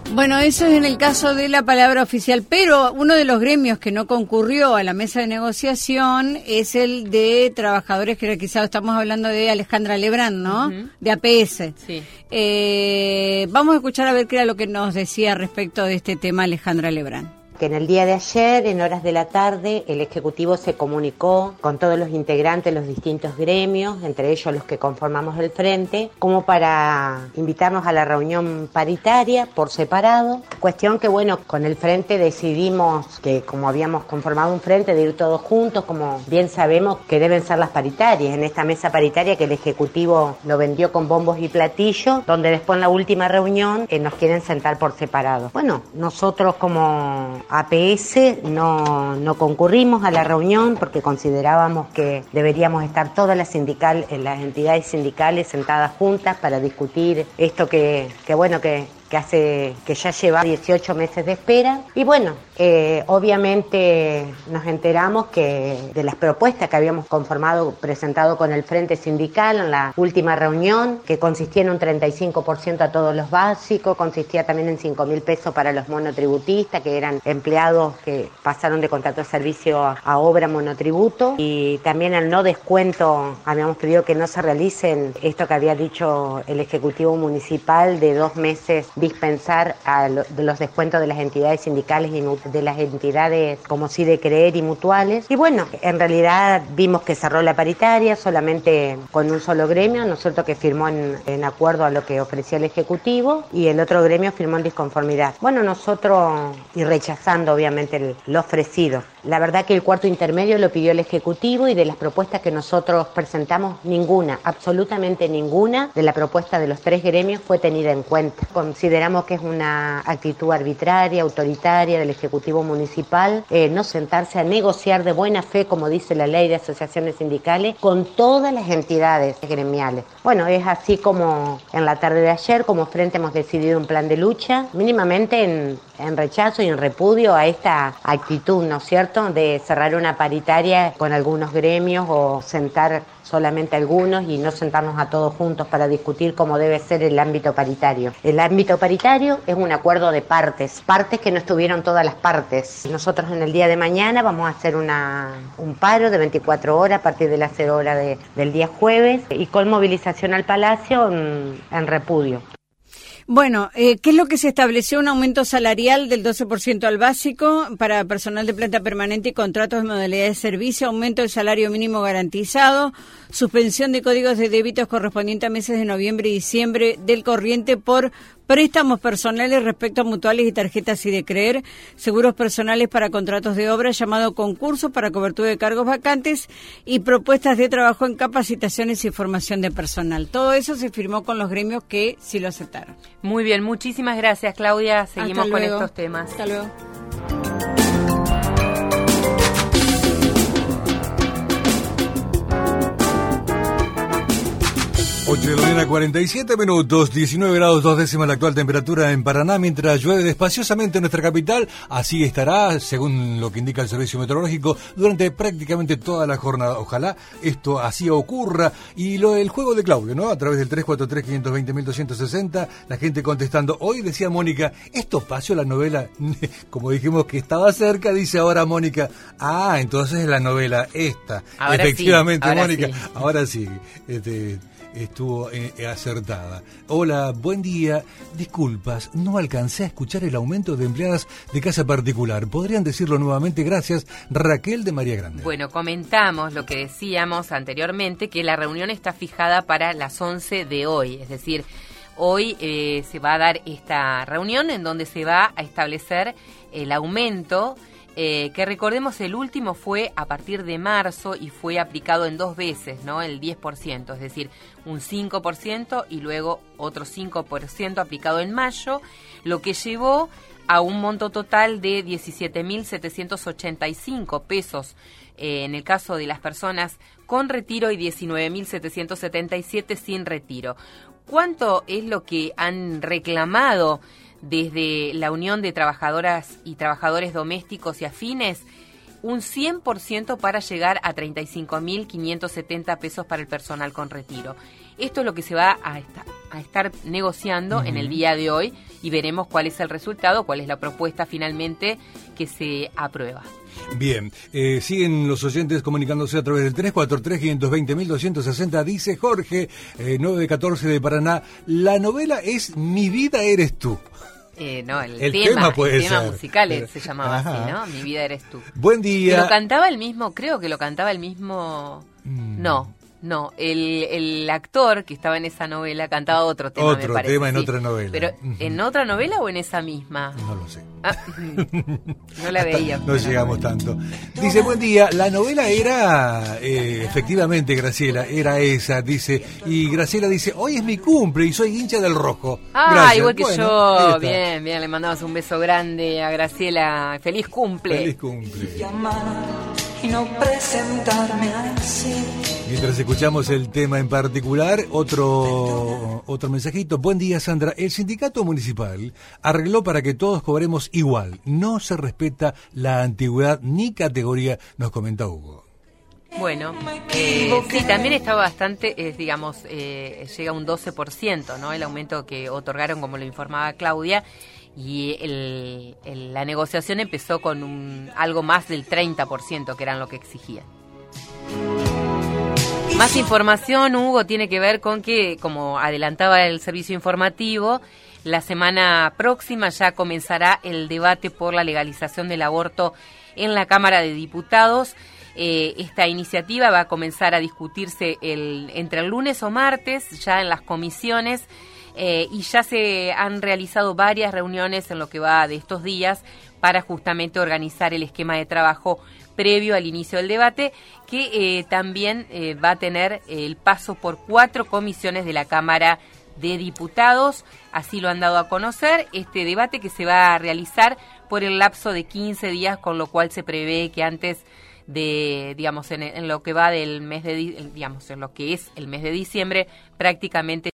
Bueno, eso es en el caso de la palabra oficial, pero uno de los gremios que no concurrió a la mesa de negociación es el de trabajadores que quizás estamos hablando de Alejandra Lebrán, ¿no? Uh-huh. De APS. Sí. Vamos a escuchar a ver qué era lo que nos decía respecto de este tema Alejandra Lebrán. Que en el día de ayer, en horas de la tarde, el Ejecutivo se comunicó con todos los integrantes de los distintos gremios, entre ellos los que conformamos el Frente, como para invitarnos a la reunión paritaria por separado. Cuestión que, bueno, con el Frente decidimos que, como habíamos conformado un Frente, de ir todos juntos, como bien sabemos que deben ser las paritarias, en esta mesa paritaria que el Ejecutivo lo vendió con bombos y platillos, donde después en la última reunión nos quieren sentar por separado. Bueno, nosotros como APS no concurrimos a la reunión porque considerábamos que deberíamos estar todas las entidades sindicales sentadas juntas para discutir esto que ya lleva 18 meses de espera. Y bueno, obviamente nos enteramos que de las propuestas que habíamos presentado con el Frente Sindical en la última reunión, que consistía en un 35% a todos los básicos, consistía también en 5.000 pesos para los monotributistas, que eran empleados que pasaron de contrato de servicio a obra monotributo, y también el no descuento, habíamos pedido que no se realicen esto que había dicho el Ejecutivo Municipal de 2 meses dispensar de los descuentos de las entidades sindicales y de las entidades como sí de creer y mutuales. Y bueno, en realidad vimos que cerró la paritaria solamente con un solo gremio, ¿no es cierto?, que firmó en acuerdo a lo que ofrecía el Ejecutivo, y el otro gremio firmó en disconformidad. Bueno, nosotros, y rechazando obviamente lo ofrecido. La verdad que el cuarto intermedio lo pidió el Ejecutivo, y de las propuestas que nosotros presentamos, ninguna, absolutamente ninguna de la propuesta de los 3 gremios fue tenida en cuenta. Consideramos que es una actitud arbitraria, autoritaria del Ejecutivo Municipal, no sentarse a negociar de buena fe, como dice la ley de asociaciones sindicales, con todas las entidades gremiales. Bueno, es así como en la tarde de ayer, como Frente, hemos decidido un plan de lucha, mínimamente en rechazo y en repudio a esta actitud, ¿no es cierto?, de cerrar una paritaria con algunos gremios o sentar solamente algunos y no sentarnos a todos juntos para discutir cómo debe ser el ámbito paritario. El ámbito paritario es un acuerdo de partes que no estuvieron todas las partes. Nosotros en el día de mañana vamos a hacer un paro de 24 horas a partir de las 0 horas del día jueves, y con movilización al Palacio en repudio. Bueno, ¿qué es lo que se estableció? Un aumento salarial del 12% al básico para personal de planta permanente y contratos de modalidad de servicio, aumento del salario mínimo garantizado, suspensión de códigos de débitos correspondientes a meses de noviembre y diciembre del corriente por préstamos personales respecto a mutuales y tarjetas y de creer, seguros personales para contratos de obra, llamado concurso para cobertura de cargos vacantes y propuestas de trabajo en capacitaciones y formación de personal. Todo eso se firmó con los gremios que sí lo aceptaron. Muy bien, muchísimas gracias, Claudia. Seguimos con estos temas. Hasta luego. 8 de la mañana, 47 minutos, 19 grados 2 décimas la actual temperatura en Paraná, mientras llueve despaciosamente en nuestra capital. Así estará, según lo que indica el Servicio Meteorológico, durante prácticamente toda la jornada. Ojalá esto así ocurra. Y el juego de Claudio, ¿no? A través del 343-520-1260, la gente contestando. Hoy decía Mónica, esto pasó la novela, como dijimos que estaba cerca, dice ahora Mónica, entonces es la novela esta. Ahora efectivamente, sí, Mónica, sí. Ahora sí, estuvo acertada. Hola, buen día. Disculpas, no alcancé a escuchar el aumento de empleadas de casa particular. ¿Podrían decirlo nuevamente? Gracias, Raquel de María Grande. Bueno, comentamos lo que decíamos anteriormente, que la reunión está fijada para las 11 de hoy, es decir, hoy se va a dar esta reunión en donde se va a establecer el aumento, que recordemos el último fue a partir de marzo y fue aplicado en 2 veces, ¿no? El 10%, es decir, un 5% y luego otro 5% aplicado en mayo, lo que llevó a un monto total de 17.785 pesos en el caso de las personas con retiro y 19.777 sin retiro. ¿Cuánto es lo que han reclamado desde la Unión de Trabajadoras y Trabajadores Domésticos y Afines? Un 100% para llegar a 35.570 pesos para el personal con retiro. Esto es lo que se va a estar negociando en el día de hoy, y veremos cuál es el resultado, cuál es la propuesta finalmente que se aprueba. Bien, siguen los oyentes comunicándose a través del 343-520-1260. Dice Jorge, 914 de Paraná, la novela es Mi vida eres tú. No, el tema puede el tema ser. musical se llamaba Ajá. así, ¿no? Mi vida eres tú. Buen día. Que lo cantaba el mismo, creo que lo cantaba el mismo... No, el actor que estaba en esa novela cantaba otro tema, Otro me parece. tema en sí. otra novela. Pero, ¿en otra novela o en esa misma? No lo sé. No la veía. No llegamos tanto. Dice, buen día, la novela era, efectivamente, Graciela, era esa, dice, y Graciela dice, hoy es mi cumple y soy hincha del Rojo. Gracias. Igual que Bueno, yo, ahí está. bien, le mandamos un beso grande a Graciela, feliz cumple. Feliz cumple. Y no presentarme así. Mientras escuchamos el tema en particular, otro mensajito. Buen día, Sandra. El sindicato municipal arregló para que todos cobremos igual. No se respeta la antigüedad ni categoría, nos comenta Hugo. Bueno, sí, también está bastante, digamos, llega a un 12%, ¿no? El aumento que otorgaron, como lo informaba Claudia, y la negociación empezó con algo más del 30%, que eran lo que exigían. Más información, Hugo, tiene que ver con que, como adelantaba el servicio informativo, la semana próxima ya comenzará el debate por la legalización del aborto en la Cámara de Diputados. Esta iniciativa va a comenzar a discutirse entre el lunes o martes, ya en las comisiones, y ya se han realizado varias reuniones en lo que va de estos días para justamente organizar el esquema de trabajo previo al inicio del debate, que también va a tener el paso por 4 comisiones de la Cámara de Diputados. Así lo han dado a conocer, este debate que se va a realizar por el lapso de 15 días, con lo cual se prevé que antes de, digamos, en lo que va del mes de, digamos, en lo que es el mes de diciembre, prácticamente